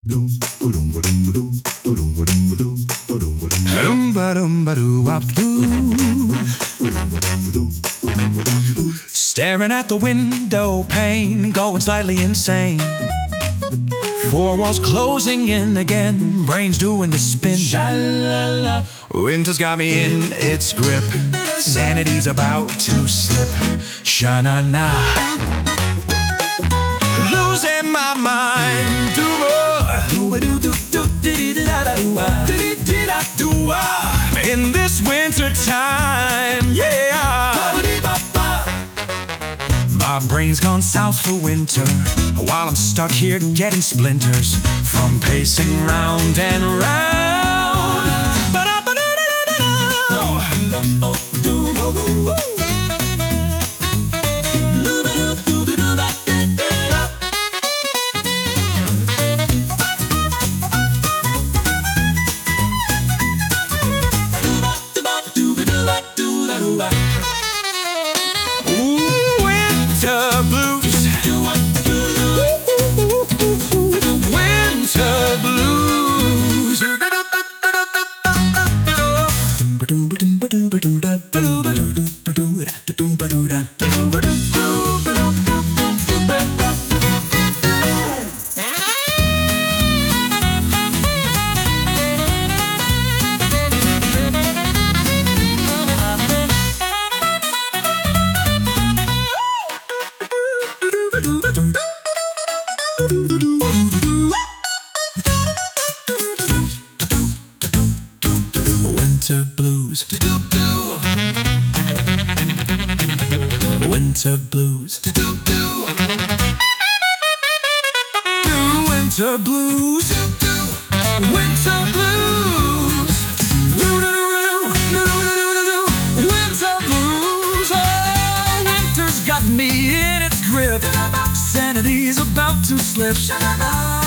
Staring at the window pane, going slightly insane. Four walls closing in again, brains doing the spin. Sha-la-la. Winter's got me in its grip, sanity's about to slip. Sha-na-na. Losing my mind. In this winter time, yeah. My brain's gone south for winter, while I'm stuck here getting splinters from pacing round and round. Winter blues. Winter blues. Winter blues. Winter blues. Winter blues. Winter blues. Winter blues. Oh, winter's got me in its grip. Sanity's about to slip.